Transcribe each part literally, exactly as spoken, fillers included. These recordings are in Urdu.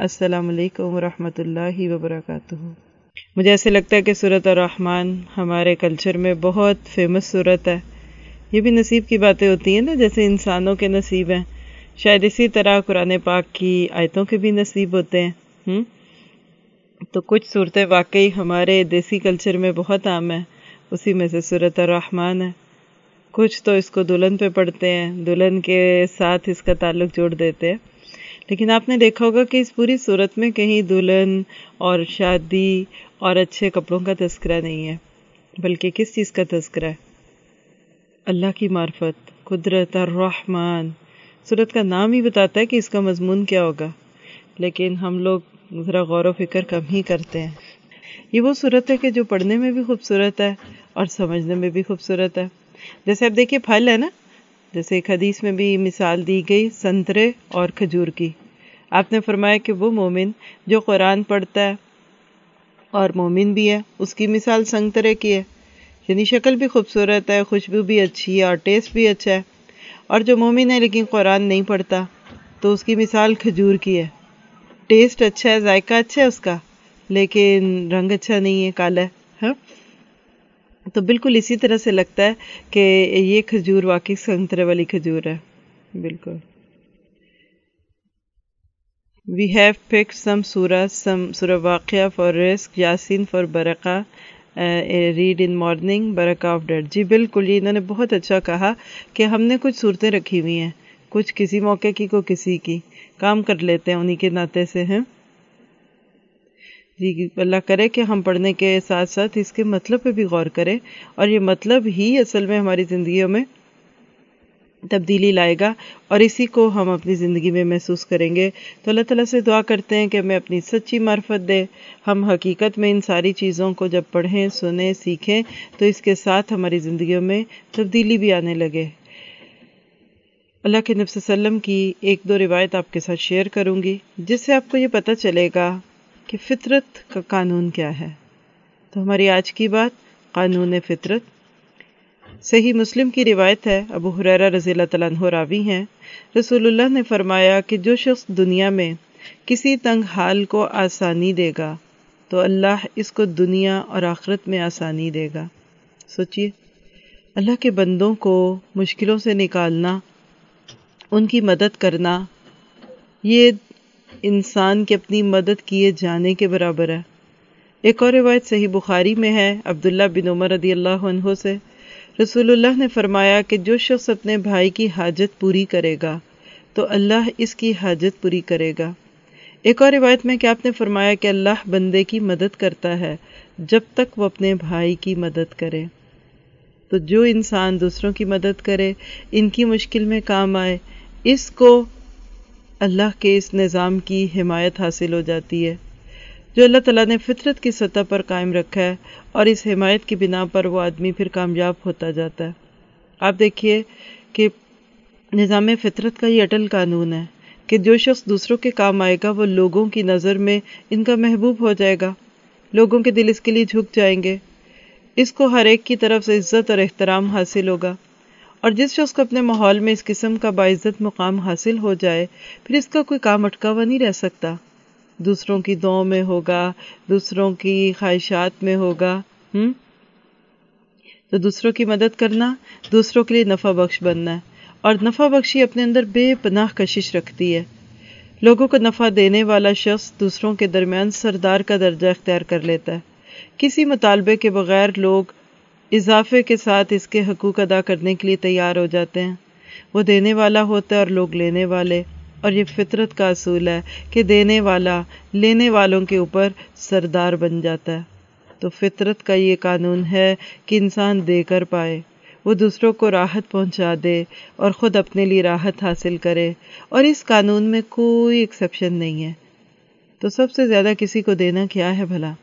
السلام علیکم ورحمۃ اللہ وبرکاتہ۔ مجھے ایسے لگتا ہے کہ سورۃ الرحمن ہمارے کلچر میں بہت فیمس سورت ہے۔ یہ بھی نصیب کی باتیں ہوتی ہیں نا، جیسے انسانوں کے نصیب ہیں، شاید اسی طرح قرآن پاک کی آیتوں کے بھی نصیب ہوتے ہیں۔ ہم؟ تو کچھ صورتیں واقعی ہمارے دیسی کلچر میں بہت عام ہیں، اسی میں سے سورۃ الرحمن ہے۔ کچھ تو اس کو دلہن پہ پڑھتے ہیں، دلہن کے ساتھ اس کا تعلق جوڑ دیتے ہیں، لیکن آپ نے دیکھا ہوگا کہ اس پوری صورت میں کہیں دلہن اور شادی اور اچھے کپڑوں کا تذکرہ نہیں ہے، بلکہ کس چیز کا تذکرہ ہے؟ اللہ کی معرفت، قدرت، الرحمن۔ صورت کا نام ہی بتاتا ہے کہ اس کا مضمون کیا ہوگا، لیکن ہم لوگ ذرا غور و فکر کم ہی کرتے ہیں۔ یہ وہ صورت ہے کہ جو پڑھنے میں بھی خوبصورت ہے اور سمجھنے میں بھی خوبصورت ہے۔ جیسے اب دیکھیے پھل ہے نا، جیسے ایک حدیث میں بھی مثال دی گئی سنترے اور کھجور کی۔ آپ نے فرمایا کہ وہ مومن جو قرآن پڑھتا ہے اور مومن بھی ہے، اس کی مثال سنترے کی ہے، یعنی شکل بھی خوبصورت ہے، خوشبو بھی اچھی ہے اور ٹیسٹ بھی اچھا ہے۔ اور جو مومن ہے لیکن قرآن نہیں پڑھتا تو اس کی مثال کھجور کی ہے، ٹیسٹ اچھا ہے، ذائقہ اچھا ہے اس کا، لیکن رنگ اچھا نہیں ہے، کالا ہے۔ ہاں، تو بالکل اسی طرح سے لگتا ہے کہ یہ کھجور واقعی سنترے والی کھجور ہے۔ بالکل۔ We have picked some surah, some surah واقعہ for risk, Yasin for برکہ، read in morning, برکہ of dead۔ جی بالکل، یہ انہوں نے بہت اچھا کہا کہ ہم نے کچھ صورتیں رکھی ہوئی ہیں، کچھ کسی موقع کی، کو کسی کی، کام کر لیتے ہیں انہی کے ناطے سے ہیں۔ جی اللہ کرے کہ ہم پڑھنے کے ساتھ ساتھ اس کے مطلب پہ بھی غور کریں، اور یہ مطلب ہی اصل میں ہماری زندگیوں میں تبدیلی لائے گا، اور اسی کو ہم اپنی زندگی میں محسوس کریں گے۔ تو اللہ تعالیٰ سے دعا کرتے ہیں کہ ہمیں اپنی سچی معرفت دے، ہم حقیقت میں ان ساری چیزوں کو جب پڑھیں، سنیں، سیکھیں تو اس کے ساتھ ہماری زندگیوں میں تبدیلی بھی آنے لگے۔ اللہ کے نبی صلی اللہ علیہ وسلم کی ایک دو روایت آپ کے ساتھ شیئر کروں گی، جس سے آپ کو یہ پتہ چلے گا کہ فطرت کا قانون کیا ہے۔ تو ہماری آج کی بات قانون فطرت۔ صحیح مسلم کی روایت ہے، ابو ہریرہ رضی اللہ تعالیٰ عنہ راوی ہیں، رسول اللہ نے فرمایا کہ جو شخص دنیا میں کسی تنگ حال کو آسانی دے گا تو اللہ اس کو دنیا اور آخرت میں آسانی دے گا۔ سوچئے، اللہ کے بندوں کو مشکلوں سے نکالنا، ان کی مدد کرنا، یہ انسان کے اپنی مدد کیے جانے کے برابر ہے۔ ایک اور روایت صحیح بخاری میں ہے، عبداللہ بن عمر رضی اللہ عنہ سے، رسول اللہ نے فرمایا کہ جو شخص اپنے بھائی کی حاجت پوری کرے گا تو اللہ اس کی حاجت پوری کرے گا۔ ایک اور روایت میں کہ آپ نے فرمایا کہ اللہ بندے کی مدد کرتا ہے جب تک وہ اپنے بھائی کی مدد کرے۔ تو جو انسان دوسروں کی مدد کرے، ان کی مشکل میں کام آئے، اس کو اللہ کے اس نظام کی حمایت حاصل ہو جاتی ہے جو اللہ تعالیٰ نے فطرت کی سطح پر قائم رکھا ہے، اور اس حمایت کی بنا پر وہ آدمی پھر کامیاب ہوتا جاتا ہے۔ آپ دیکھیے کہ نظام فطرت کا یہ اٹل قانون ہے کہ جو شخص دوسروں کے کام آئے گا وہ لوگوں کی نظر میں ان کا محبوب ہو جائے گا، لوگوں کے دل اس کے لیے جھک جائیں گے، اس کو ہر ایک کی طرف سے عزت اور احترام حاصل ہوگا، اور جس شخص کو اپنے ماحول میں اس قسم کا باعزت مقام حاصل ہو جائے پھر اس کا کوئی کام اٹکا ہوا نہیں رہ سکتا، دوسروں کی دعاؤں میں ہوگا، دوسروں کی خواہشات میں ہوگا۔ ہم تو دوسروں کی مدد کرنا، دوسروں کے لیے نفع بخش بننا ہے، اور نفع بخشی اپنے اندر بے پناہ کشش رکھتی ہے۔ لوگوں کو نفع دینے والا شخص دوسروں کے درمیان سردار کا درجہ اختیار کر لیتا ہے، کسی مطالبے کے بغیر لوگ اضافے کے ساتھ اس کے حقوق ادا کرنے کے لیے تیار ہو جاتے ہیں۔ وہ دینے والا ہوتا ہے اور لوگ لینے والے، اور یہ فطرت کا اصول ہے کہ دینے والا لینے والوں کے اوپر سردار بن جاتا ہے۔ تو فطرت کا یہ قانون ہے کہ انسان دے کر پائے، وہ دوسروں کو راحت پہنچا دے اور خود اپنے لیے راحت حاصل کرے، اور اس قانون میں کوئی ایکسیپشن نہیں ہے۔ تو سب سے زیادہ کسی کو دینا کیا ہے بھلا؟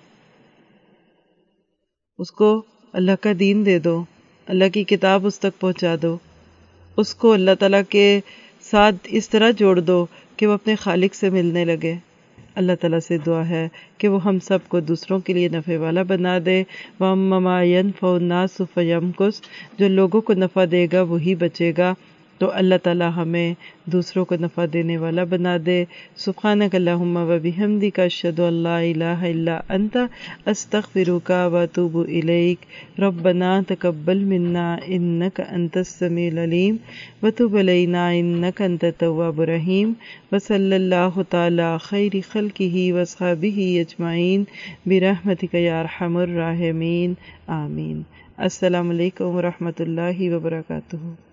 اس کو اللہ کا دین دے دو، اللہ کی کتاب اس تک پہنچا دو، اس کو اللہ تعالیٰ کے ساتھ اس طرح جوڑ دو کہ وہ اپنے خالق سے ملنے لگے۔ اللہ تعالیٰ سے دعا ہے کہ وہ ہم سب کو دوسروں کے لیے نفع والا بنا دے۔ وَأَمَّا مَا يَنفَعُ النَّاسَ فَيَمْكُثْ، جو لوگوں کو نفع دے گا وہی بچے گا، تو اللہ تعالیٰ ہمیں دوسروں کو نفع دینے والا بنا دے۔ سبحانک اللہم و بحمدک اشہد ان لا الہ الا انت استغفرک و اتوب الیک۔ ربنا تقبل منا انک انت السمیع العلیم وتب علینا انک انت التواب الرحیم وصلی اللہ تعالی خیر خلقہ واصحابہ اجمعین برحمتک یا ارحم الراحمین آمین۔ السلام علیکم ورحمۃ اللہ وبرکاتہ۔